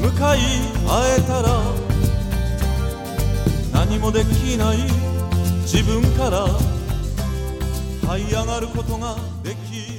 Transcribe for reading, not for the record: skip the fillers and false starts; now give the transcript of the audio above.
向かい合えたら何もできない自分から這い上がることができ